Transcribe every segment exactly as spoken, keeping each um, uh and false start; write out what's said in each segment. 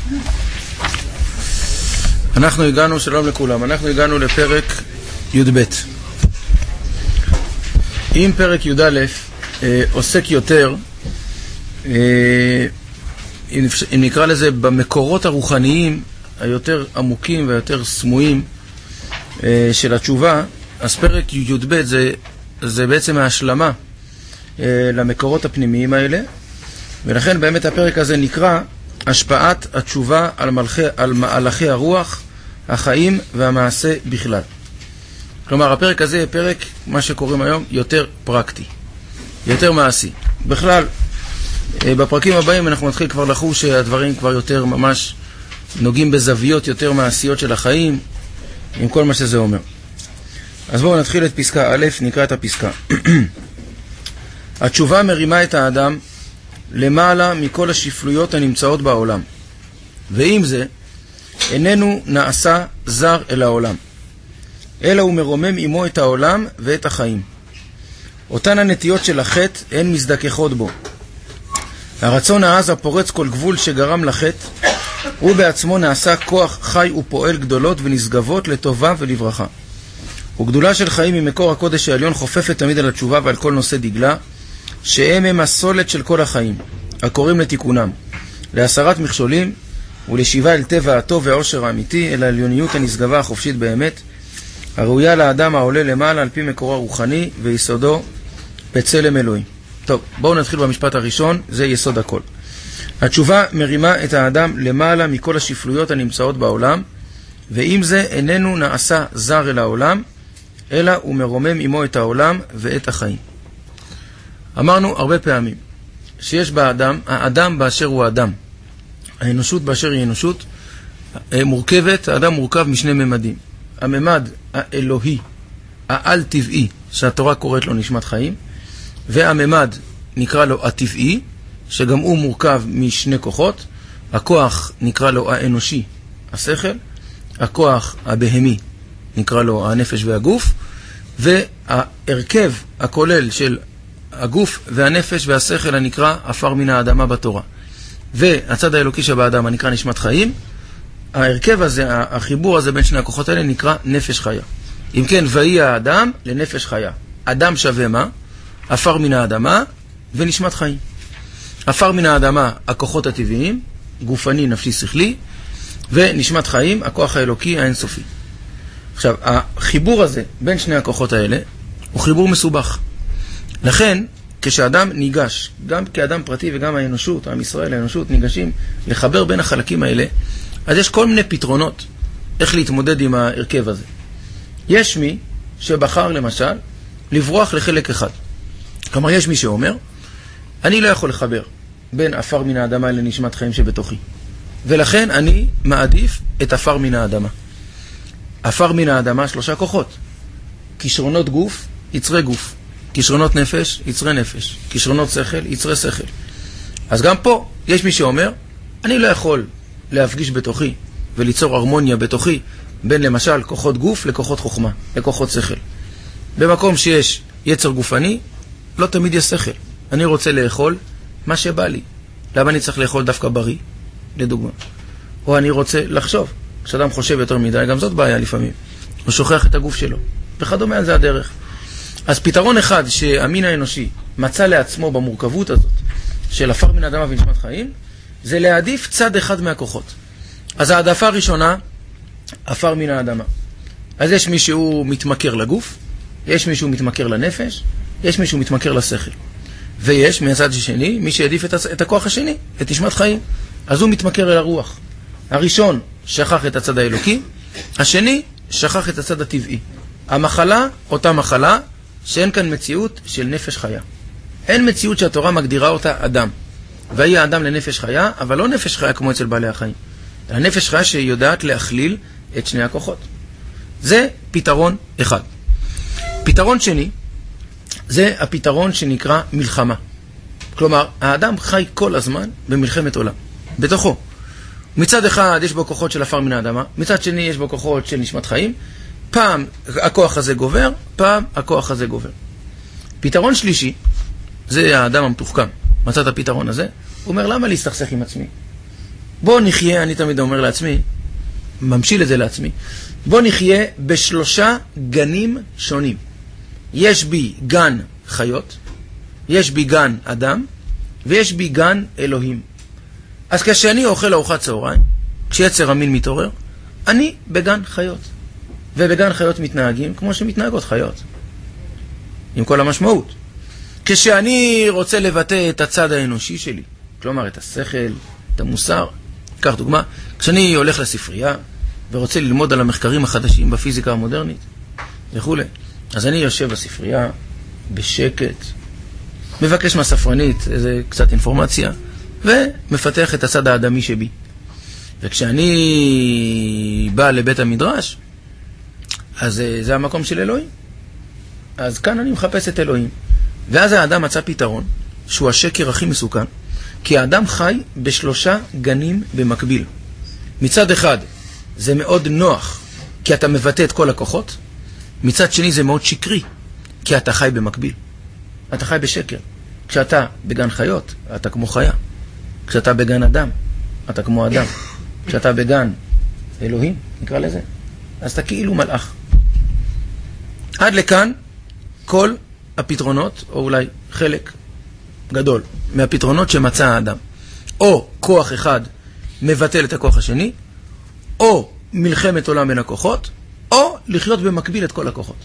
אנחנו הגענו, שלום לכולם, אנחנו הגענו לפרק י"ב. אם פרק י"א אה, עוסק יותר, אה, אם, אם נקרא לזה במקורות הרוחניים היותר עמוקים והיותר סמויים אה, של התשובה, אז פרק י"ב זה, זה בעצם ההשלמה אה, למקורות הפנימיים האלה, ולכן באמת הפרק הזה נקרא השפעת התשובה על, מלכי, על מהלכי הרוח, החיים והמעשה בכלל. כלומר, הפרק הזה הוא פרק, מה שקוראים היום, יותר פרקטי, יותר מעשי. בכלל, בפרקים הבאים אנחנו נתחיל כבר לחוש שהדברים כבר יותר ממש נוגעים בזוויות יותר מעשיות של החיים, עם כל מה שזה אומר. אז בואו נתחיל את פסקה א', נקרא את הפסקה. התשובה מרימה את האדם למעלה מכל השפלויות הנמצאות בעולם, ועם זה איננו נעשה זר אל העולם, אלא הוא מרומם עמו את העולם ואת החיים. אותן הנטיות של החטא הן מזדככות בו. הרצון העז הפורץ כל גבול שגרם לחטא, הוא בעצמו נעשה כוח חי ופועל גדולות ונשגבות לטובה ולברכה. וגדולה של חיים ממקור הקודש העליון חופפת תמיד על התשובה ועל כל נושא דגלה, שהם הם הסולת של כל החיים, הקוראים לתיקונם, להסרת מכשולים ולשיבה אל טבע הטוב והעושר האמיתי, אל העליוניות הנשגבה החופשית באמת, הראויה לאדם העולה למעלה על פי מקורו הרוחני ויסודו בצלם אלוהים. טוב, בואו נתחיל במשפט הראשון, זה יסוד הכל. התשובה מרימה את האדם למעלה מכל השפלויות הנמצאות בעולם, ועם זה איננו נעשה זר אל העולם, אלא הוא מרומם עמו את העולם ואת החיים. אמרנו הרבה פעמים שיש באדם, האדם באשר הוא אדם, האנושות באשר היא אנושות, מורכבת, האדם מורכב משני ממדים. הממד האלוהי, העל-טבעי, שהתורה קוראת לו נשמת חיים, והממד נקרא לו הטבעי, שגם הוא מורכב משני כוחות. הכוח נקרא לו האנושי, השכל, הכוח הבהמי נקרא לו הנפש והגוף, וההרכב הכולל של הגוף והנפש והשכל הנקרא עפר מן האדמה בתורה. והצד האלוקי שבאדם הנקרא נשמת חיים, ההרכב הזה, החיבור הזה בין שני הכוחות האלה נקרא נפש חיה. אם כן, ויהי האדם לנפש חיה. אדם שווה מה? עפר מן האדמה ונשמת חיים. עפר מן האדמה, הכוחות הטבעיים, גופני, נפשי, שכלי, ונשמת חיים, הכוח האלוקי האינסופי. עכשיו, החיבור הזה בין שני הכוחות האלה הוא חיבור מסובך. לכן, כשאדם ניגש, גם כאדם פרטי וגם האנושות, עם ישראל, האנושות, ניגשים לחבר בין החלקים האלה, אז יש כל מיני פתרונות איך להתמודד עם ההרכב הזה. יש מי שבחר למשל לברוח לחלק אחד. כלומר, יש מי שאומר, אני לא יכול לחבר בין עפר מן האדמה לנשמת חיים שבתוכי, ולכן אני מעדיף את עפר מן האדמה. עפר מן האדמה שלושה כוחות: כישרונות גוף, יצרי גוף; כישרונות נפש, יצרי נפש; כישרונות שכל, יצרי שכל. אז גם פה יש מי שאומר, אני לא יכול להפגיש בתוכי וליצור הרמוניה בתוכי בין למשל כוחות גוף לכוחות חוכמה, לכוחות שכל. במקום שיש יצר גופני, לא תמיד יש שכל. אני רוצה לאכול מה שבא לי. למה אני צריך לאכול דווקא בריא? לדוגמה. או אני רוצה לחשוב. כשאדם חושב יותר מדי, גם זאת בעיה לפעמים. הוא שוכח את הגוף שלו. וכדומה, על זה הדרך. אז פתרון אחד שהמין האנושי מצא לעצמו במורכבות הזאת של עפר מן האדמה ונשמת חיים, זה להעדיף צד אחד מהכוחות. אז העדפה הראשונה, עפר מן האדמה. אז יש מי שהוא מתמכר לגוף, יש מי שהוא מתמכר לנפש, יש מי שהוא מתמכר לשכל. ויש מהצד השני מי שהעדיף את, את הכוח השני, את נשמת חיים. אז הוא מתמכר אל הרוח. הראשון שכח את הצד האלוקי, השני שכח את הצד הטבעי. המחלה, אותה מחלה, שאין כאן מציאות של נפש חיה. אין מציאות שהתורה מגדירה אותה אדם. והיא האדם לנפש חיה, אבל לא נפש חיה כמו אצל בעלי החיים. הנפש חיה שיודעת להכליל את שני הכוחות. זה פתרון אחד. פתרון שני, זה הפתרון שנקרא מלחמה. כלומר, האדם חי כל הזמן במלחמת עולם. בתוכו. מצד אחד יש בו כוחות של עפר מן האדמה, מצד שני יש בו כוחות של נשמת חיים. פעם הכוח הזה גובר, פעם הכוח הזה גובר. פתרון שלישי, זה האדם המתוחכם. מצא את הפתרון הזה, הוא אומר, למה להסתכסך עם עצמי? בוא נחיה, אני תמיד אומר לעצמי, ממשיל את זה לעצמי, בוא נחיה בשלושה גנים שונים. יש בי גן חיות, יש בי גן אדם, ויש בי גן אלוהים. אז כשאני אוכל ארוחת צהריים, כשיצר המין מתעורר, אני בגן חיות. ובגן חיות מתנהגים כמו שמתנהגות חיות. עם כל המשמעות. כשאני רוצה לבטא את הצד האנושי שלי, כלומר את השכל, את המוסר, כך דוגמה, כשאני הולך לספרייה ורוצה ללמוד על המחקרים החדשים בפיזיקה המודרנית וכו', אז אני יושב בספרייה בשקט, מבקש מהספרנית איזה קצת אינפורמציה ומפתח את הצד האדמי שבי. וכשאני בא לבית המדרש, אז זה המקום של אלוהים. אז כאן אני מחפש את אלוהים. ואז האדם מצא פתרון, שהוא השקר הכי מסוכן, כי האדם חי בשלושה גנים במקביל. מצד אחד, זה מאוד נוח, כי אתה מבטא את כל הכוחות. מצד שני, זה מאוד שקרי, כי אתה חי במקביל. אתה חי בשקר. כשאתה בגן חיות, אתה כמו חיה. כשאתה בגן אדם, אתה כמו אדם. כשאתה בגן אלוהים, נקרא לזה, אז אתה כאילו מלאך. עד לכאן, כל הפתרונות, או אולי חלק גדול מהפתרונות שמצא האדם. או כוח אחד מבטל את הכוח השני, או מלחמת עולם בין הכוחות, או לחיות במקביל את כל הכוחות.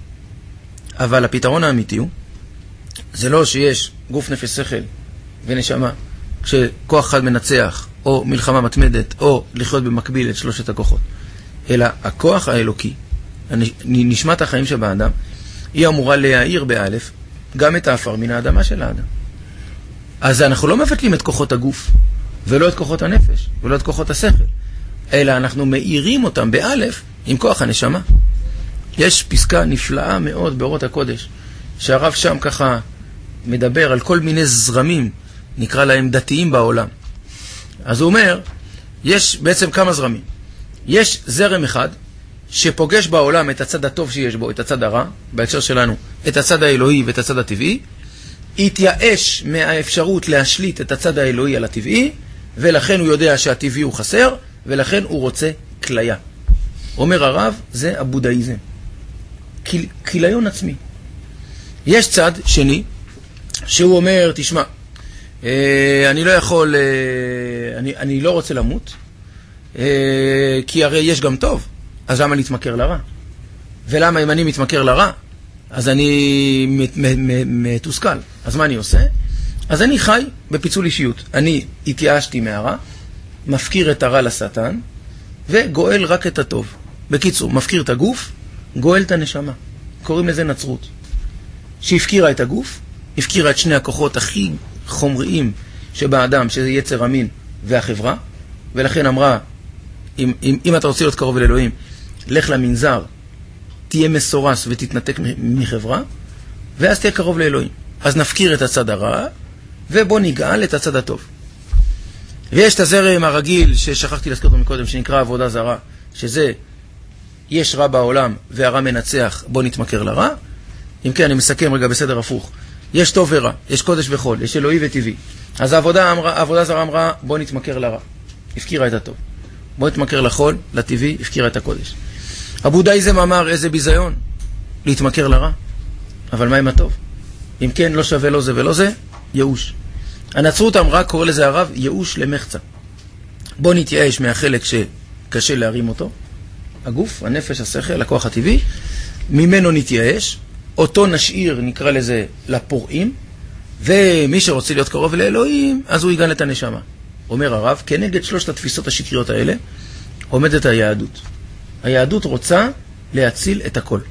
אבל הפתרון האמיתי הוא, זה לא שיש גוף נפש שכל ונשמה, כשכוח אחד מנצח, או מלחמה מתמדת, או לחיות במקביל את שלושת הכוחות. אלא הכוח האלוקי, נשמת החיים שבאדם, היא אמורה להאיר באלף גם את האפר מן האדמה של האדם. אז אנחנו לא מבטלים את כוחות הגוף, ולא את כוחות הנפש, ולא את כוחות השכל, אלא אנחנו מאירים אותם באלף עם כוח הנשמה. יש פסקה נפלאה מאוד באורות הקודש, שהרב שם ככה מדבר על כל מיני זרמים, נקרא להם דתיים בעולם. אז הוא אומר, יש בעצם כמה זרמים. יש זרם אחד שפוגש בעולם את הצד הטוב שיש בו, את הצד הרע, בהקשר שלנו, את הצד האלוהי ואת הצד הטבעי, התייאש מהאפשרות להשליט את הצד האלוהי על הטבעי, ולכן הוא יודע שהטבעי הוא חסר, ולכן הוא רוצה כליה. אומר הרב, זה הבודהיזם. כליון עצמי. יש צד שני, שהוא אומר, תשמע, אני לא יכול, אני, אני לא רוצה למות, כי הרי יש גם טוב, אז למה להתמכר לרע? ולמה אם אני מתמכר לרע, אז אני מתוסכל. אז מה אני עושה? אז אני חי בפיצול אישיות. אני התייאשתי מהרע, מפקיר את הרע לשטן, וגואל רק את הטוב. בקיצור, מפקיר את הגוף, גואל את הנשמה. קוראים לזה נצרות. שהפקירה את הגוף, הפקירה את שני הכוחות הכי חומריים שבאדם, שזה יצר המין והחברה, ולכן אמרה, אם, אם, אם אתה רוצה להיות קרוב לאלוהים, לך למנזר, תהיה מסורס ותתנתק מחברה, ואז תהיה קרוב לאלוהים. אז נפקיר את הצד הרע, ובוא נגאל את הצד הטוב. ויש את הזרם הרגיל ששכחתי להזכיר אותו מקודם, שנקרא עבודה זרה, שזה יש רע בעולם והרע מנצח, בוא נתמכר לרע. אם כן, אני מסכם רגע בסדר הפוך. יש טוב ורע, יש קודש וחול, יש אלוהי וטבעי. אז העבודה, אמרה, העבודה זרה אמרה, בוא נתמכר לרע. הפקירה את הטוב. בוא נתמכר לחול, לטבעי, הפקירה את הקודש. הבודהיזם אמר, איזה ביזיון, להתמכר לרע. אבל מה עם הטוב? אם כן, לא שווה לא זה ולא זה, ייאוש. הנצרות אמרה, קורא לזה הרב, ייאוש למחצה. בוא נתייאש מהחלק שקשה להרים אותו, הגוף, הנפש, השכל, הכוח הטבעי, ממנו נתייאש, אותו נשאיר, נקרא לזה, לפורעים, ומי שרוצה להיות קרוב לאלוהים, אז הוא יגן את הנשמה. אומר הרב, כנגד שלושת התפיסות השקריות האלה, עומדת היהדות. היהדות רוצה להציל את הכל.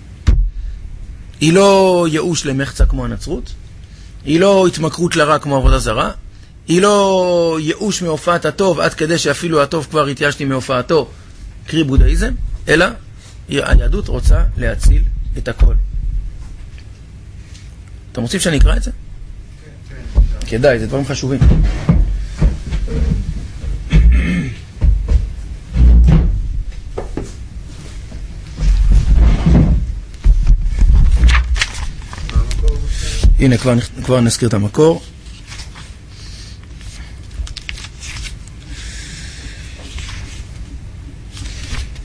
היא לא ייאוש למחצה כמו הנצרות, היא לא התמכרות לרע כמו עבודה זרה, היא לא ייאוש מהופעת הטוב, עד כדי שאפילו הטוב כבר התייאשתי מהופעתו, קרי בודהיזם, אלא היהדות רוצה להציל את הכל. אתם רוצים שאני אקרא את זה? כן, כן. כדאי, זה דברים חשובים. הנה, כבר, כבר נזכיר את המקור.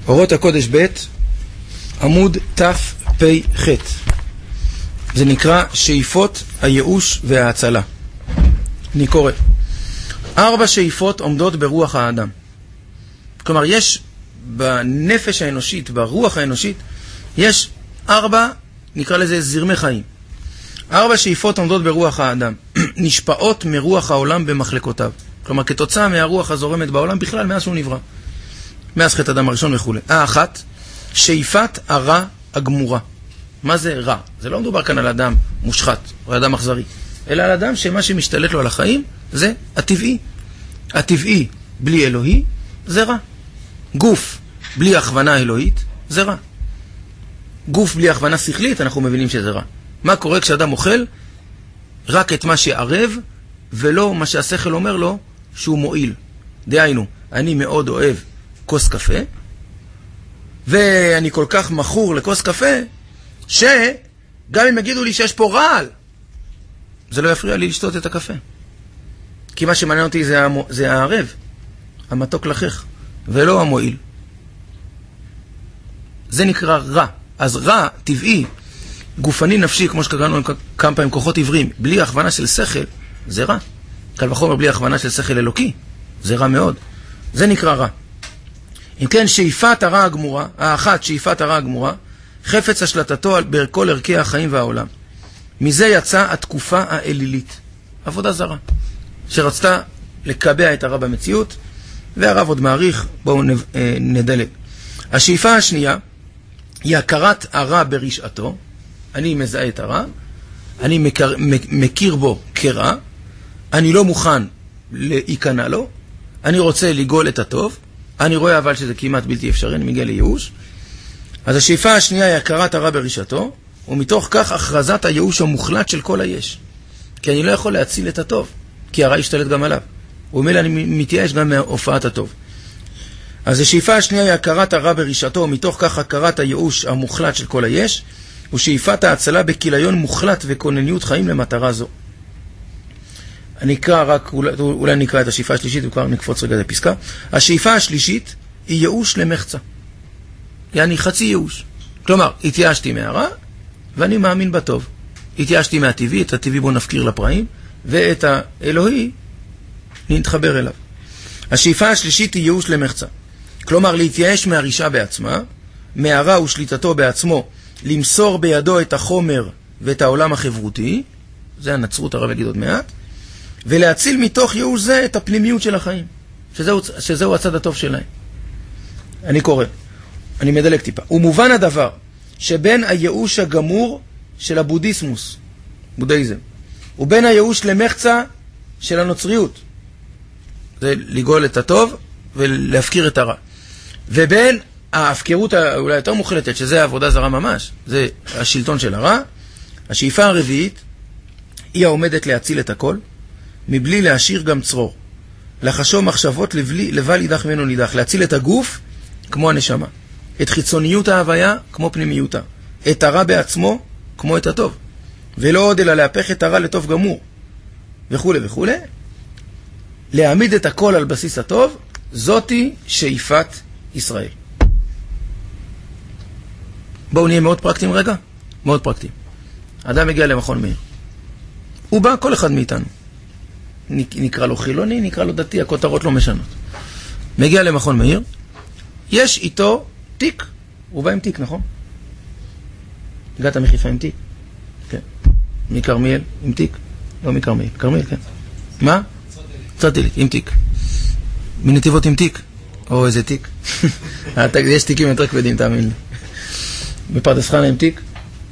אורות הקודש ב' עמוד תפ"ח. זה נקרא שאיפות הייאוש וההצלה. אני קורא. ארבע שאיפות עומדות ברוח האדם. כלומר, יש בנפש האנושית, ברוח האנושית, יש ארבע, נקרא לזה זרמי חיים. ארבע שאיפות עומדות ברוח האדם, נשפעות מרוח העולם במחלקותיו. כלומר, כתוצאה מהרוח הזורמת בעולם בכלל מאז שהוא נברא. מאז חטא אדם הראשון וכו'. האחת, שאיפת הרע הגמורה. מה זה רע? זה לא מדובר כאן על אדם מושחת, או אדם אכזרי, אלא על אדם שמה שמשתלט לו על החיים זה הטבעי. הטבעי בלי אלוהי זה רע. גוף בלי הכוונה אלוהית זה רע. גוף בלי הכוונה שכלית אנחנו מבינים שזה רע. מה קורה כשאדם אוכל? רק את מה שערב ולא מה שהשכל אומר לו שהוא מועיל. דהיינו, אני מאוד אוהב כוס קפה, ואני כל כך מכור לכוס קפה, שגם אם יגידו לי שיש פה רעל, זה לא יפריע לי לשתות את הקפה. כי מה שמעניין אותי זה, המו, זה הערב, המתוק לחך, ולא המועיל. זה נקרא רע. אז רע, טבעי, גופני נפשי, כמו שקראנו כמה פעמים כוחות עיוורים, בלי הכוונה של שכל, זה רע. קל וחומר בלי הכוונה של שכל אלוקי, זה רע מאוד. זה נקרא רע. אם כן, שאיפת הרע הגמורה, האחת, שאיפת הרע הגמורה, חפץ השלטתו בכל ערכי החיים והעולם. מזה יצאה התקופה האלילית, עבודה זרה, שרצתה לקבע את הרע במציאות, והרב עוד מעריך, בואו נדלג. השאיפה השנייה היא הכרת הרע ברשעתו. אני מזהה את הרע, אני מכיר, מכיר בו כרע, אני לא מוכן להיכנע לו, אני רוצה לגאול את הטוב, אני רואה אבל שזה כמעט בלתי אפשרי, אני מגיע לייאוש. אז השאיפה השנייה היא הכרת הרע ברשעתו, ומתוך כך הכרזת הייאוש המוחלט של כל היש. כי אני לא יכול להציל את הטוב, כי הרע ישתלט גם עליו. ומילא אני מתייאש גם מהופעת הטוב. אז השאיפה השנייה היא הכרת הרע ברשעתו, ומתוך כך הכרת הייאוש המוחלט של כל היש, ושאיפת ההצלה בכיליון מוחלט וכונניות חיים למטרה זו. אני אקרא רק, אולי, אולי נקרא את השאיפה השלישית וכבר נקפוץ רגע לפסקה. השאיפה השלישית היא ייאוש למחצה. יעני חצי ייאוש. כלומר, התייאשתי מהרע ואני מאמין בטוב. התייאשתי מהטבעי, את הטבעי בו נפקיר לפרעים, ואת האלוהי נתחבר אליו. השאיפה השלישית היא ייאוש למחצה. כלומר, להתייאש מהרישה בעצמה, מהרע ושליטתו בעצמו, למסור בידו את החומר ואת העולם החברותי, זה הנצרות, הרב יגיד עוד מעט, ולהציל מתוך ייאוש זה את הפנימיות של החיים, שזהו, שזהו הצד הטוב שלהם. אני קורא, אני מדלג טיפה. ומובן הדבר שבין הייאוש הגמור של הבודהיסמוס, בודהיזם, ובין הייאוש למחצה של הנוצריות, זה לגאול את הטוב ולהפקיר את הרע, ובין ההפקרות אולי יותר מוחלטת, שזה העבודה זרה ממש, זה השלטון של הרע. השאיפה הרביעית היא העומדת להציל את הכל, מבלי להשאיר גם צרור, לחשוב מחשבות לבלי, לבל יידח ממנו נידח, להציל את הגוף כמו הנשמה, את חיצוניות ההוויה כמו פנימיותה, את הרע בעצמו כמו את הטוב, ולא עוד אלא להפך את הרע לטוב גמור, וכו' וכו'. להעמיד את הכל על בסיס הטוב, זאתי שאיפת ישראל. בואו נהיה מאוד פרקטיים רגע, מאוד פרקטיים. אדם מגיע למכון מאיר, הוא בא, כל אחד מאיתנו, נקרא לו חילוני, נקרא לו דתי, הכותרות לא משנות. מגיע למכון מאיר, יש איתו תיק, הוא בא עם תיק, נכון? הגעת מחיפה עם תיק? כן. מקרמיאל עם תיק? לא מקרמיאל, קרמיאל, כן. מה? צרדילית, עם תיק. מנתיבות עם תיק? או איזה תיק? יש תיקים יותר כבדים, תאמין לי. בפרדס חנה עם תיק?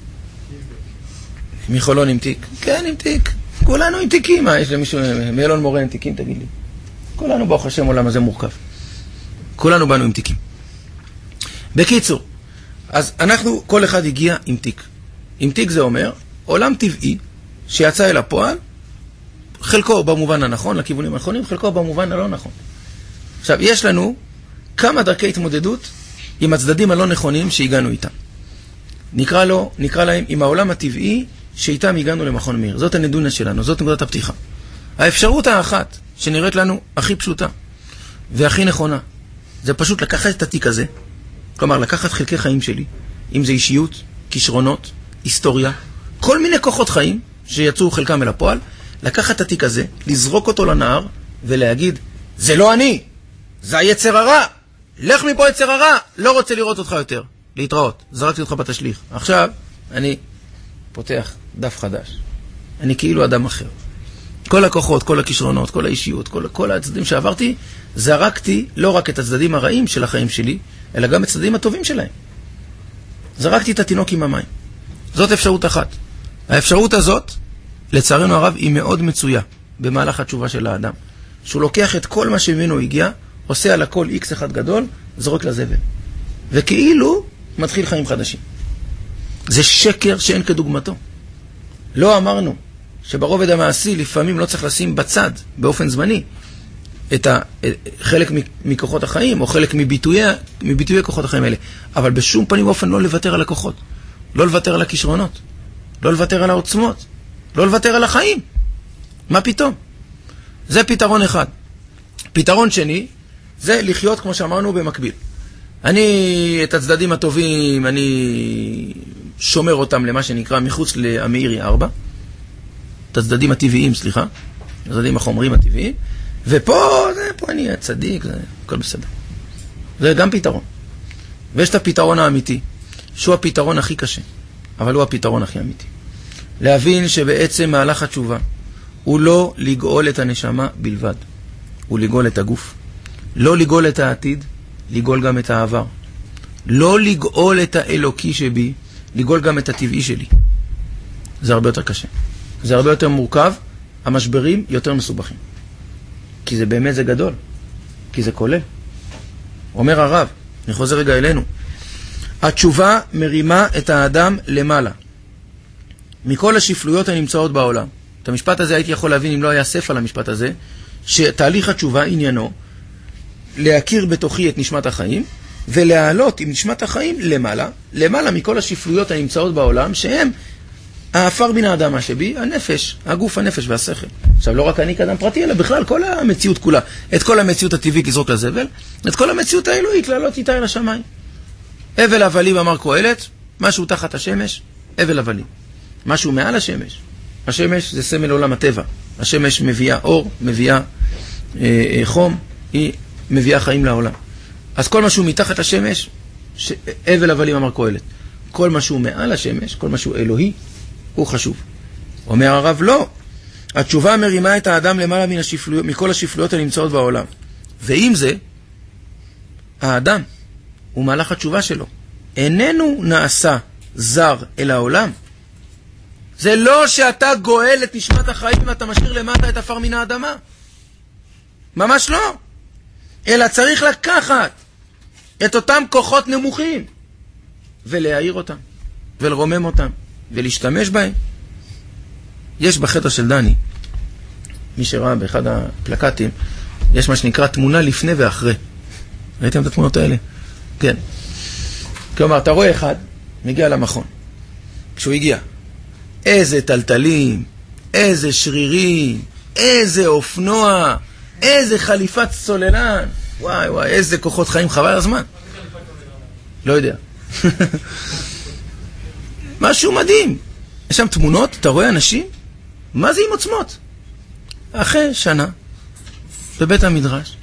מחולון עם תיק? כן, עם תיק. כולנו עם תיקים. מה, יש למישהו, מאלון מורה עם תיקים, תגיד לי. כולנו ברוך השם עולם הזה מורכב. כולנו באנו עם תיקים. בקיצור, אז אנחנו, כל אחד הגיע עם תיק. עם תיק זה אומר, עולם טבעי שיצא אל הפועל, חלקו במובן הנכון, לכיוונים הנכונים, חלקו במובן הלא נכון. עכשיו, יש לנו כמה דרכי התמודדות עם הצדדים הלא נכונים שהגענו איתם. נקרא לו, נקרא להם עם העולם הטבעי שאיתם הגענו למכון מאיר. זאת הנדונה שלנו, זאת נקודת הפתיחה. האפשרות האחת שנראית לנו הכי פשוטה והכי נכונה, זה פשוט לקחת את התיק הזה כלומר, לקחת חלקי חיים שלי, אם זה אישיות, כישרונות, היסטוריה, כל מיני כוחות חיים שיצאו חלקם אל הפועל, לקחת את התיק הזה, לזרוק אותו לנהר ולהגיד, זה לא אני, זה היצר הרע, לך מפה יצר הרע, לא רוצה לראות אותך יותר, להתראות, זרקתי אותך בתשליך. עכשיו אני פותח דף חדש, אני כאילו אדם אחר. כל הכוחות, כל הכישרונות, כל האישיות, כל, כל הצדדים שעברתי, זרקתי לא רק את הצדדים הרעים של החיים שלי, אלא גם את הצדדים הטובים שלהם. זרקתי את התינוק עם המים. זאת אפשרות אחת. האפשרות הזאת, לצערנו הרב, היא מאוד מצויה במהלך התשובה של האדם. שהוא לוקח את כל מה שממנו הגיע, עושה על הכל איקס אחד גדול, זורק לזבל. וכאילו מתחיל חיים חדשים. זה שקר שאין כדוגמתו. לא אמרנו שברובד המעשי לפעמים לא צריך לשים בצד, באופן זמני, את ה, חלק מכוחות החיים, או חלק מביטויי, מביטויי כוחות החיים האלה. אבל בשום פנים ואופן לא לוותר על הכוחות. לא לוותר על הכישרונות. לא לוותר על העוצמות. לא לוותר על החיים. מה פתאום? זה פתרון אחד. פתרון שני, זה לחיות כמו שאמרנו במקביל. אני, את הצדדים הטובים, אני שומר אותם למה שנקרא מחוץ למאירי ארבע. את הצדדים הטבעיים, סליחה. הצדדים החומרים הטבעיים. ופה, זה, פה אני הצדיק, זה הכל בסדר. זה גם פתרון. ויש את הפתרון האמיתי, שהוא הפתרון הכי קשה, אבל הוא הפתרון הכי אמיתי. להבין שבעצם מהלך התשובה, הוא לא לגאול את הנשמה בלבד. הוא לגאול את הגוף. לא לגאול את העתיד, לגאול גם את העבר. לא לגאול את האלוקי שבי, לגאול גם את הטבעי שלי. זה הרבה יותר קשה. זה הרבה יותר מורכב, המשברים יותר מסובכים. כי זה באמת זה גדול. כי זה כולל. אומר הרב, אני חוזר רגע אלינו. התשובה מרימה את האדם למעלה. מכל השפלויות הנמצאות בעולם. את המשפט הזה הייתי יכול להבין אם לא היה ספר למשפט הזה, שתהליך התשובה עניינו להכיר בתוכי את נשמת החיים, ולהעלות עם נשמת החיים למעלה, למעלה מכל השפלויות הנמצאות בעולם, שהם האפר מן האדם שבי, הנפש, הגוף, הנפש והשכל. עכשיו, לא רק אני כאדם פרטי, אלא בכלל כל המציאות כולה. את כל המציאות הטבעית לזרוק לזבל, את כל המציאות האלוהית לעלות איתה אל השמיים. אבל הבלים, אמר קהלת, משהו תחת השמש, אבל הבלים. משהו מעל השמש. השמש זה סמל עולם הטבע. השמש מביאה אור, מביאה אה, אה, חום, היא מביאה חיים לעולם. אז כל משהו מתחת השמש, ש... אבל הבלים, אמר קהלת. כל משהו מעל השמש, כל משהו אלוהי, הוא חשוב. אומר הרב, לא. התשובה מרימה את האדם למעלה מן השפלויות, מכל השפלויות הנמצאות בעולם. ועם זה, האדם, הוא מהלך התשובה שלו, איננו נעשה זר אל העולם. זה לא שאתה גואל את נשמת החיים ואתה משאיר למטה את אפר מן האדמה. ממש לא. אלא צריך לקחת את אותם כוחות נמוכים ולהעיר אותם ולרומם אותם ולהשתמש בהם. יש בחדר של דני, מי שראה באחד הפלקטים, יש מה שנקרא תמונה לפני ואחרי. ראיתם את התמונות האלה? כן. כלומר, אתה רואה אחד, מגיע למכון. כשהוא הגיע, איזה טלטלים, איזה שרירים, איזה אופנוע, איזה חליפת סוללן. וואי וואי, איזה כוחות חיים, חבל הזמן. לא יודע. משהו מדהים. יש שם תמונות, אתה רואה אנשים? מה זה עם עוצמות? אחרי שנה, בבית המדרש,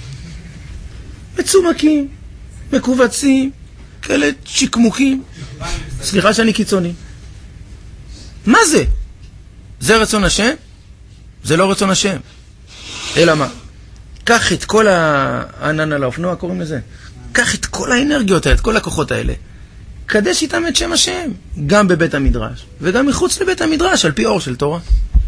מצומקים, מקובצים, כאלה צ'יקמוקים. סליחה שאני קיצוני. מה זה? זה רצון השם? זה לא רצון השם. אלא מה? קח את כל הענן על האופנוע, קוראים לזה. קח את כל האנרגיות האלה, את כל הכוחות האלה. קדש איתם את שם השם, גם בבית המדרש, וגם מחוץ לבית המדרש, על פי אור של תורה.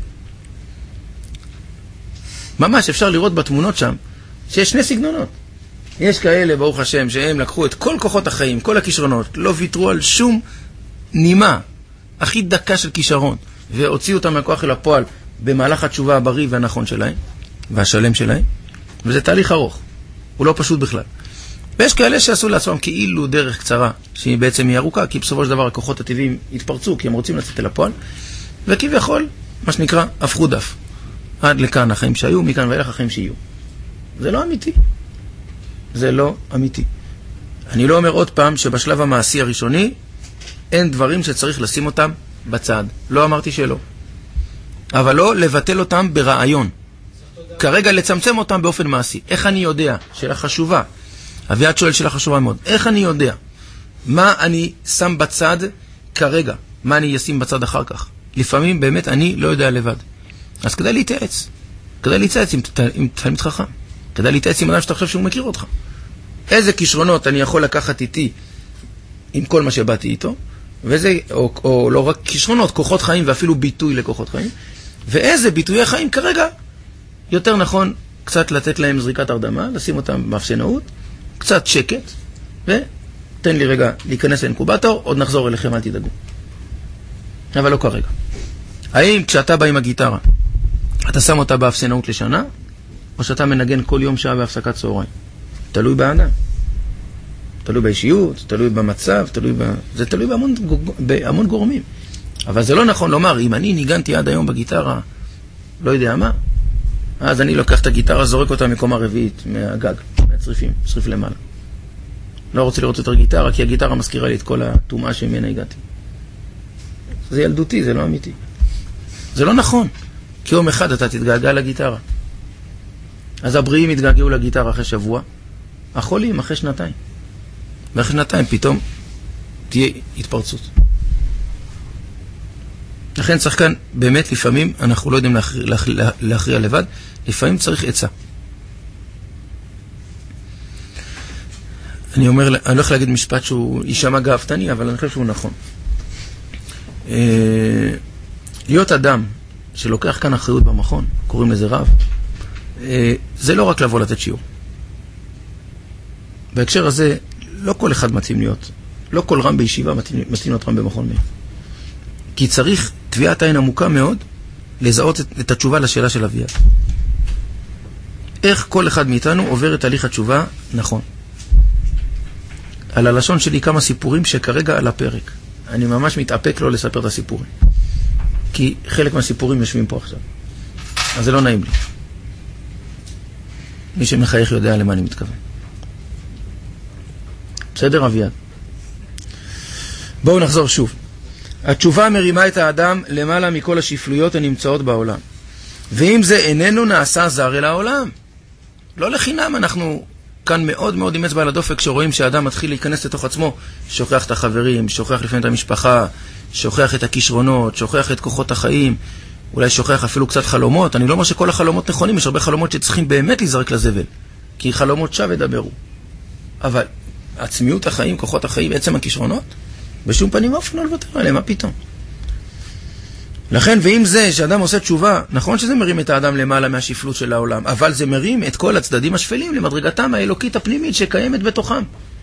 ממש אפשר לראות בתמונות שם, שיש שני סגנונות. יש כאלה, ברוך השם, שהם לקחו את כל כוחות החיים, כל הכישרונות, לא ויתרו על שום נימה, הכי דקה של כישרון, והוציאו אותם מהכוח אל הפועל, במהלך התשובה הבריא והנכון שלהם, והשלם שלהם, וזה תהליך ארוך, הוא לא פשוט בכלל. ויש כאלה שעשו לעצמם כאילו דרך קצרה, שהיא בעצם היא ארוכה, כי בסופו של דבר הכוחות הטבעיים התפרצו, כי הם רוצים לצאת אל הפועל, וכביכול, מה שנקרא, הפכו דף. עד לכאן החיים שהיו, מכאן ואילך החיים שיהיו. זה לא אמיתי. זה לא אמיתי. אני לא אומר עוד פעם שבשלב המעשי הראשוני אין דברים שצריך לשים אותם בצד. לא אמרתי שלא. אבל לא לבטל אותם ברעיון. כרגע לצמצם אותם באופן מעשי. איך אני יודע? שאלה חשובה. אביעד שואל שאלה חשובה מאוד. איך אני יודע? מה אני שם בצד כרגע? מה אני אשים בצד אחר כך? לפעמים באמת אני לא יודע לבד. אז כדאי להתייעץ. כדאי להתייעץ עם, עם תלמיד חכם. כדאי להתייעץ עם אדם שאתה חושב שהוא מכיר אותך. איזה כישרונות אני יכול לקחת איתי עם כל מה שבאתי איתו, וזה, או, או לא רק כישרונות, כוחות חיים ואפילו ביטוי לכוחות חיים, ואיזה ביטויי חיים כרגע יותר נכון קצת לתת להם זריקת הרדמה, לשים אותם באפסנאות, קצת שקט, ותן לי רגע להיכנס לאינקובטור, עוד נחזור אליכם, אל תדאגו. אבל לא כרגע. האם כשאתה בא עם הגיטרה, אתה שם אותה באפסנאות לשנה, או שאתה מנגן כל יום שעה בהפסקת צהריים? תלוי באדם. תלוי באישיות, תלוי במצב, תלוי ב... זה תלוי בהמון, בהמון גורמים. אבל זה לא נכון לומר, אם אני ניגנתי עד היום בגיטרה, לא יודע מה, אז אני לוקח את הגיטרה, זורק אותה מקומה רביעית, מהגג, מהצריפים, צריף למעלה. לא רוצה לראות יותר גיטרה, כי הגיטרה מזכירה לי את כל הטומאה שממנה הגעתי. זה ילדותי, זה לא אמיתי. זה לא נכון, כי יום אחד אתה תתגעגע לגיטרה. אז הבריאים יתגעגעו לגיטרה אחרי שבוע, החולים אחרי שנתיים. ואחרי שנתיים פתאום תהיה התפרצות. לכן צריך כאן, באמת לפעמים אנחנו לא יודעים להכריע, להכריע, להכריע לבד, לפעמים צריך עצה. אני אומר, אני לא הולך להגיד משפט שהוא יישמע גאוותני, אבל אני חושב שהוא נכון. להיות אדם שלוקח כאן אחריות במכון, קוראים לזה רב, זה לא רק לבוא לתת שיעור. בהקשר הזה, לא כל אחד מתאים להיות. לא כל רם בישיבה מתאים להיות רם במכון מאיר. כי צריך תביעת עין עמוקה מאוד לזהות את, את התשובה לשאלה של אביעד. איך כל אחד מאיתנו עובר את תהליך התשובה נכון. על הלשון שלי כמה סיפורים שכרגע על הפרק. אני ממש מתאפק לא לספר את הסיפורים. כי חלק מהסיפורים יושבים פה עכשיו. אז זה לא נעים לי. מי שמחייך יודע למה אני מתכוון. בסדר, אביעד? בואו נחזור שוב. התשובה מרימה את האדם למעלה מכל השפלויות הנמצאות בעולם. ואם זה איננו נעשה זר אל העולם. לא לחינם, אנחנו כאן מאוד מאוד עם אצבע על הדופק שרואים שהאדם מתחיל להיכנס לתוך עצמו, שוכח את החברים, שוכח לפעמים את המשפחה, שוכח את הכישרונות, שוכח את כוחות החיים, אולי שוכח אפילו קצת חלומות. אני לא אומר שכל החלומות נכונים, יש הרבה חלומות שצריכים באמת להיזרק לזבל, כי חלומות שווה ידברו. אבל עצמיות החיים, כוחות החיים, עצם הכישרונות, בשום פנים ואופן לא לוותר עליהם, מה פתאום? לכן, ואם זה שאדם עושה תשובה, נכון שזה מרים את האדם למעלה מהשפלות של העולם, אבל זה מרים את כל הצדדים השפלים למדרגתם האלוקית הפנימית שקיימת בתוכם.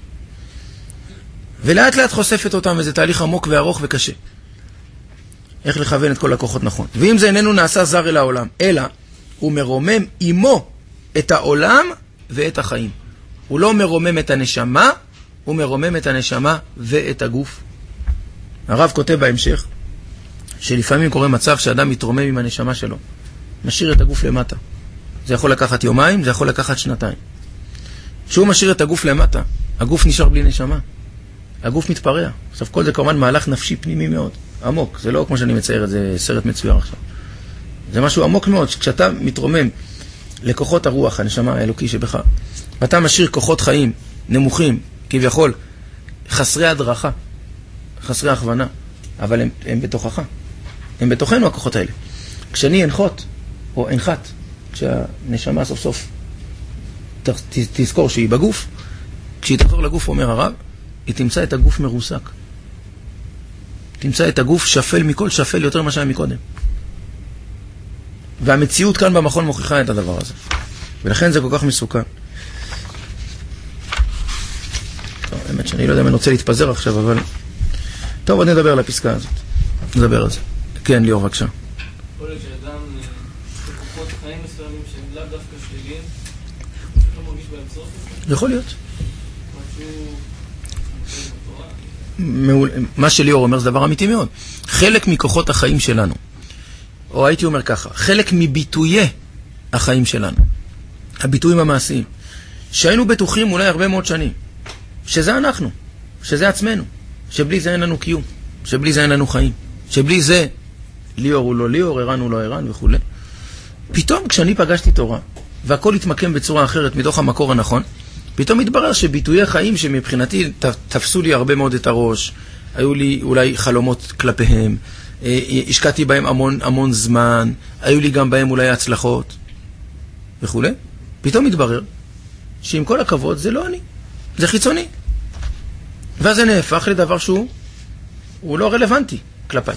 ולאט לאט חושפת אותם, וזה תהליך עמוק וארוך וקשה. איך לכוון את כל הכוחות נכון. ואם זה איננו נעשה זר אל העולם, אלא הוא מרומם עמו את העולם ואת החיים. הוא לא מרומם את הנשמה, הוא מרומם את הנשמה ואת הגוף. הרב כותב בהמשך, שלפעמים קורה מצב שאדם מתרומם עם הנשמה שלו, משאיר את הגוף למטה. זה יכול לקחת יומיים, זה יכול לקחת שנתיים. כשהוא משאיר את הגוף למטה, הגוף נשאר בלי נשמה. הגוף מתפרע. עכשיו כל זה כמובן מהלך נפשי פנימי מאוד, עמוק. זה לא כמו שאני מצייר את זה סרט מצויר עכשיו. זה משהו עמוק מאוד, כשאתה מתרומם לכוחות הרוח, הנשמה האלוקי שבך, ואתה משאיר כוחות חיים נמוכים, כביכול, חסרי הדרכה, חסרי הכוונה, אבל הם, הם בתוכך. הם בתוכנו הכוחות האלה. כשאני אנחות, או אנחת, כשהנשמה סוף סוף ת, ת, תזכור שהיא בגוף, כשהיא תחזור לגוף, אומר הרב, היא תמצא את הגוף מרוסק. תמצא את הגוף שפל מכל שפל יותר ממה שהיה מקודם. והמציאות כאן במכון מוכיחה את הדבר הזה. ולכן זה כל כך מסוכן. טוב, האמת שאני לא יודע אם אני רוצה להתפזר עכשיו, אבל... טוב, עוד נדבר על הפסקה הזאת. נדבר על זה. כן, ליאור, בבקשה. יכול להיות שאדם, כוחות חיים מסוימים שהם לאו דווקא שליליים, לא מרגיש בהם צורך? יכול להיות. משהו... מה שליאור אומר זה דבר אמיתי מאוד. חלק מכוחות החיים שלנו, או הייתי אומר ככה, חלק מביטויי החיים שלנו, הביטויים המעשיים, שהיינו בטוחים אולי הרבה מאוד שנים, שזה אנחנו, שזה עצמנו, שבלי זה אין לנו קיום, שבלי זה אין לנו חיים, שבלי זה ליאור הוא לא ליאור, ערן הוא לא ערן וכו'. פתאום כשאני פגשתי תורה, והכל התמקם בצורה אחרת מתוך המקור הנכון, פתאום התברר שביטויי חיים שמבחינתי תפסו לי הרבה מאוד את הראש, היו לי אולי חלומות כלפיהם, השקעתי בהם המון המון זמן, היו לי גם בהם אולי הצלחות וכו'. פתאום התברר שעם כל הכבוד זה לא אני, זה חיצוני. ואז זה נהפך לדבר שהוא הוא לא רלוונטי כלפיי.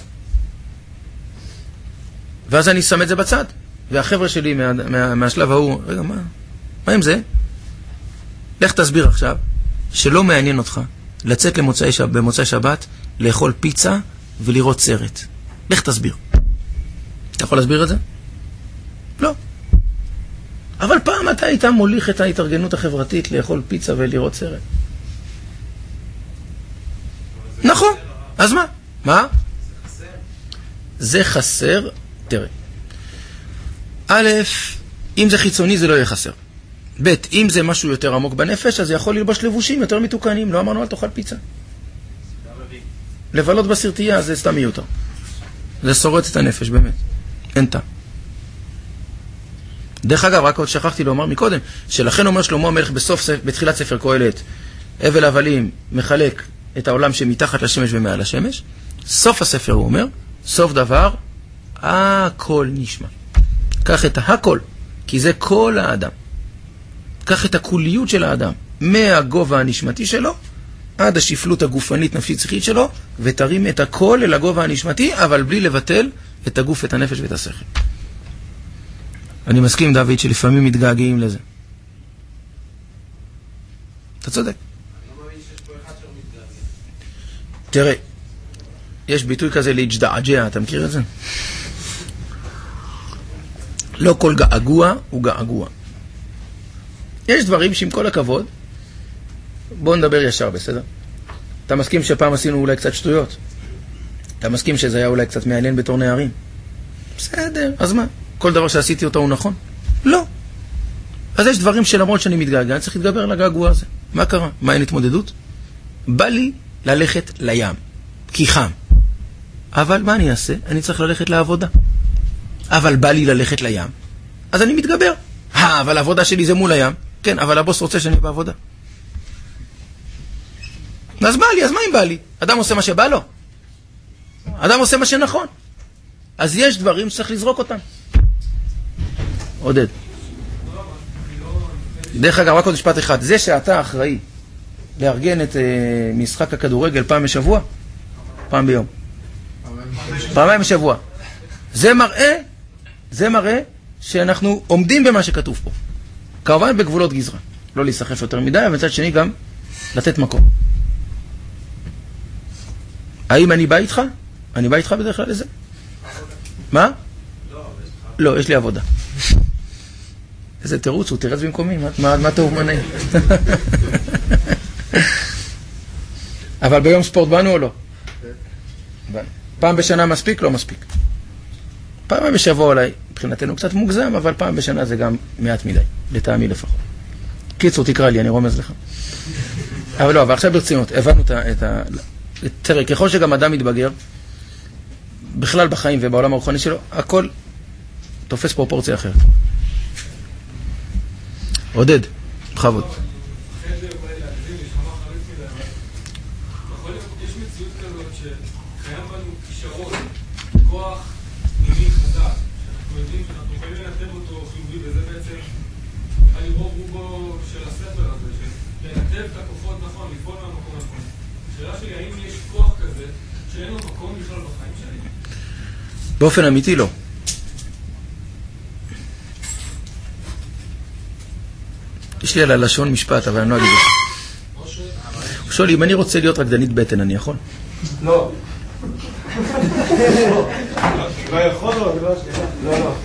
ואז אני שם את זה בצד. והחבר'ה שלי מה, מה, מהשלב ההוא, רגע, מה? מה עם זה? לך תסביר עכשיו שלא מעניין אותך לצאת למוצאי שבת, במוצאי שבת, לאכול פיצה ולראות סרט. לך תסביר. אתה יכול להסביר את זה? לא. אבל פעם אתה היית מוליך את ההתארגנות החברתית לאכול פיצה ולראות סרט. נכון. אז מה? מה? זה חסר. תראה. א', אם זה חיצוני זה לא יהיה חסר. ב', אם זה משהו יותר עמוק בנפש, אז זה יכול ללבוש לבושים יותר מתוקנים. לא אמרנו, אל תאכל פיצה. לבלות בסרטייה זה סתם מיותר. זה שורט את הנפש, באמת. אין טעם. דרך אגב, רק עוד שכחתי לומר מקודם, שלכן אומר שלמה המלך בסוף, בתחילת ספר קהלת, הבל הבלים מחלק את העולם שמתחת לשמש ומעל השמש. סוף הספר הוא אומר, סוף דבר, הכל נשמע. קח את הכל, כי זה כל האדם. קח את הכוליות של האדם, מהגובה הנשמתי שלו, עד השפלות הגופנית נפשית שכלית שלו, ותרים את הכל אל הגובה הנשמתי, אבל בלי לבטל את הגוף, את הנפש ואת השכל. אני מסכים, דוד, שלפעמים מתגעגעים לזה. אתה צודק. אני לא מאמין שיש פה אחד שלא מתגעגע. תראה, יש ביטוי כזה להצ'דעג'ע, אתה מכיר את זה? לא כל געגוע הוא געגוע. יש דברים שעם כל הכבוד, בואו נדבר ישר, בסדר? אתה מסכים שפעם עשינו אולי קצת שטויות? אתה מסכים שזה היה אולי קצת מעניין בתור נערים? בסדר, אז מה? כל דבר שעשיתי אותו הוא נכון? לא. אז יש דברים שלמרות שאני מתגעגע, אני צריך להתגבר לגעגוע הזה. מה קרה? מה אין התמודדות? בא לי ללכת לים, כי חם. אבל מה אני אעשה? אני צריך ללכת לעבודה. אבל בא לי ללכת לים, אז אני מתגבר. אה, אבל העבודה שלי זה מול הים. כן, אבל הבוס רוצה שאני בעבודה. אז בא לי, אז מה אם בא לי? אדם עושה מה שבא לו. אדם עושה מה שנכון. אז יש דברים שצריך לזרוק אותם. עודד. דרך אגב, רק עוד משפט אחד. זה שאתה אחראי לארגן את uh, משחק הכדורגל פעם בשבוע, פעם ביום. פעמיים בשבוע. זה מראה, זה מראה שאנחנו עומדים במה שכתוב פה. כמובן בגבולות גזרה. לא להיסחף יותר מדי, אבל מצד שני גם לתת מקום. האם אני בא איתך? אני בא איתך בדרך כלל לזה? מה? לא, יש לי עבודה. איזה תירוץ, הוא תירץ במקומי, מה, מה טוב, מה נעים? אבל ביום ספורט באנו או לא? פעם בשנה מספיק? לא מספיק. פעם בשבוע אולי, מבחינתנו קצת מוגזם, אבל פעם בשנה זה גם מעט מדי, לטעמי לפחות. קיצור, תקרא לי, אני רומז לך. אבל לא, אבל עכשיו ברצינות, הבנו את ה... תראה, ככל שגם אדם מתבגר, בכלל בחיים ובעולם הרוחני שלו, הכל תופס פרופורציה אחרת. עודד, בכבוד. יש מציאות כזאת שקיים בנו כישרון, כוח מיני חזק, שאנחנו יודעים שאנחנו יכולים לנתב אותו חיובי, וזה בעצם רוב רובו של הספר הזה, לנתב את הכוחות נכון, לפעול מהמקום נכון. השאלה שלי, האם יש כוח כזה שאין לו מקום בכלל בחיים שלי? באופן אמיתי לא. יש לי על הלשון משפט, אבל אני לא אגיד את זה. הוא שואל, אם אני רוצה להיות רקדנית בטן, אני יכול? לא. לא יכול או לא? לא, לא.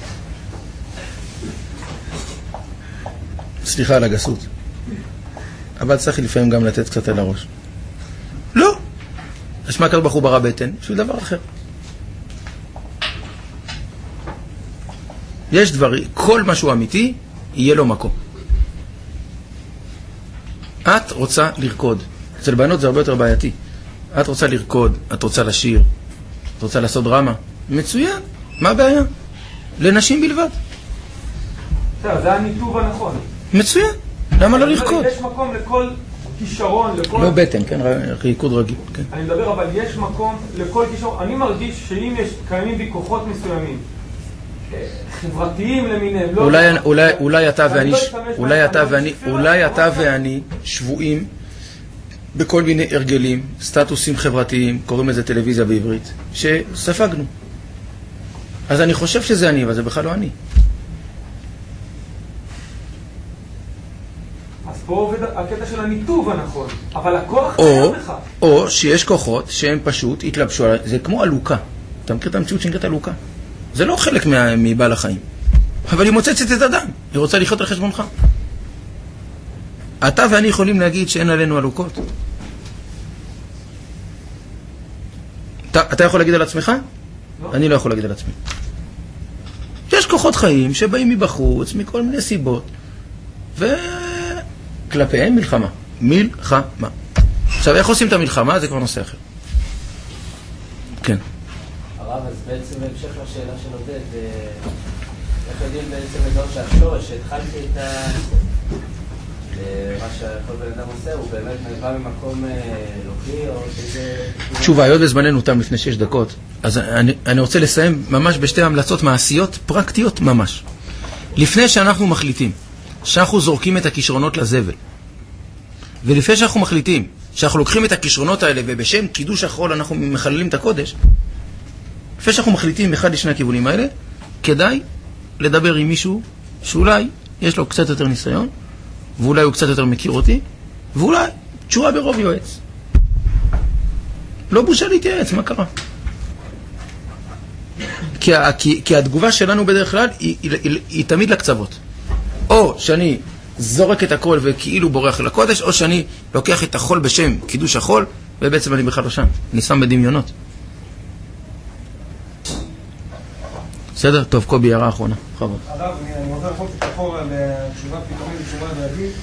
סליחה על הגסות. אבל צריך לפעמים גם לתת קצת על הראש. לא. יש מה כזה בחור ברא בטן, יש דבר אחר. יש דברים, כל משהו אמיתי, יהיה לו מקום. את רוצה לרקוד. אצל בנות זה הרבה יותר בעייתי. את רוצה לרקוד, את רוצה לשיר, את רוצה לעשות דרמה. מצוין, מה הבעיה? לנשים בלבד. זה הניתוב הנכון. מצוין, למה לא לרקוד? יש מקום לכל כישרון, לכל... לא בטן, כן, ריקוד רגיל. אני מדבר, אבל יש מקום לכל כישרון. אני מרגיש שאם יש קיימים בי כוחות מסוימים, חברתיים למיניהם, אולי אתה ואני, אולי אתה ואני, אולי אתה ואני שבויים בכל מיני הרגלים, סטטוסים חברתיים, קוראים לזה טלוויזיה בעברית, שספגנו. אז אני חושב שזה אני, אבל זה בכלל לא אני. אז פה עובד הקטע של הניתוב הנכון, אבל הכוח או, קיים לך. או שיש כוחות שהם פשוט התלבשו על... זה כמו אלוקה. אתה מכיר את המציאות שנקראת אלוקה? זה לא חלק מה, מבעל החיים. אבל היא מוצצת את הדם. היא רוצה לחיות על חשבונך. אתה ואני יכולים להגיד שאין עלינו אלוקות. אתה, אתה יכול להגיד על עצמך? לא. אני לא יכול להגיד על עצמי. יש כוחות חיים שבאים מבחוץ, מכל מיני סיבות, וכלפיהם מלחמה. מלחמה. עכשיו, איך עושים את המלחמה? זה כבר נושא אחר. כן. הרב, אז בעצם בהמשך לשאלה של עודד, איך יודעים בעצם לדעות שהשורש, שהתחלתי את ה... מה שכל בן אדם עושה, הוא באמת נבע ממקום אלוקי, או שזה... תשובה, היות וזמננו תם לפני שש דקות, אז אני, אני רוצה לסיים ממש בשתי המלצות מעשיות, פרקטיות ממש. לפני שאנחנו מחליטים שאנחנו זורקים את הכישרונות לזבל, ולפני שאנחנו מחליטים שאנחנו לוקחים את הכישרונות האלה ובשם קידוש החול אנחנו מחללים את הקודש, לפני שאנחנו מחליטים אחד לשני הכיוונים האלה, כדאי לדבר עם מישהו שאולי יש לו קצת יותר ניסיון, ואולי הוא קצת יותר מכיר אותי, ואולי תשובה ברוב יועץ. לא בושה להתייעץ, מה קרה? כי, כי, כי התגובה שלנו בדרך כלל היא, היא, היא, היא תמיד לקצוות. או שאני זורק את הכל וכאילו בורח לקודש, או שאני לוקח את החול בשם קידוש החול, ובעצם אני בכלל לא שם. אני שם בדמיונות. בסדר? טוב, קובי, הערה האחרונה. חבר. הרב, אני רוצה לחוק את החור על תשובה פתאומית לתשובה להגיד,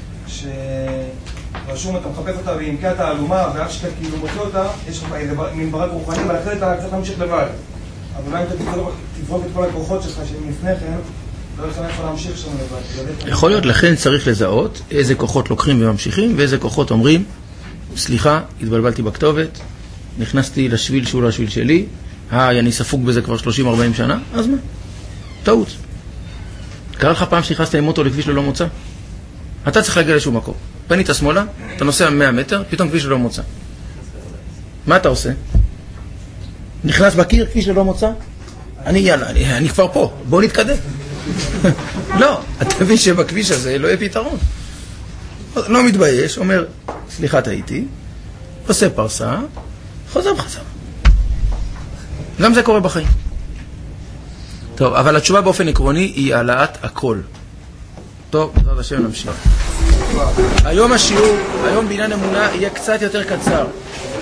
שרשום אתה מחפש אותה ועמקה את העלומה, ואף שאתה כאילו מוצא אותה, יש לך איזה מין ברק רוחני, ולאחרת אתה צריך להמשיך לבד. אבל אולי אם אתה תבדוק את כל הכוחות שלך שהם לפני כן, לא יכול איפה להמשיך שם לבד. יכול להיות, לכן צריך לזהות איזה כוחות לוקחים וממשיכים, ואיזה כוחות אומרים, סליחה, התבלבלתי בכתובת, נכנסתי לשביל שהוא לא השביל שלי, היי, אני ספוג בזה כבר שלושים ארבעים שנה, אז מה? טעות. קרה לך פעם שנכנסת עם אוטו לכביש ללא מוצא? אתה צריך להגיע לשום מקום. פנית שמאלה, אתה נוסע מאה מטר, פתאום כביש ללא מוצא. מה אתה עושה? נכנס בקיר, כביש ללא מוצא? אני, יאללה, אני, אני כבר פה, בוא נתקדם. לא, אתה מבין שבכביש הזה לא יהיה פתרון. לא מתבייש, אומר, סליחה, טעיתי, עושה פרסה, חוזר בחזרה. גם זה קורה בחיים. טוב, אבל התשובה באופן עקרוני היא העלאת הכל. טוב, בעזרת השם נמשיך. היום השיעור, היום בעניין אמונה יהיה קצת יותר קצר.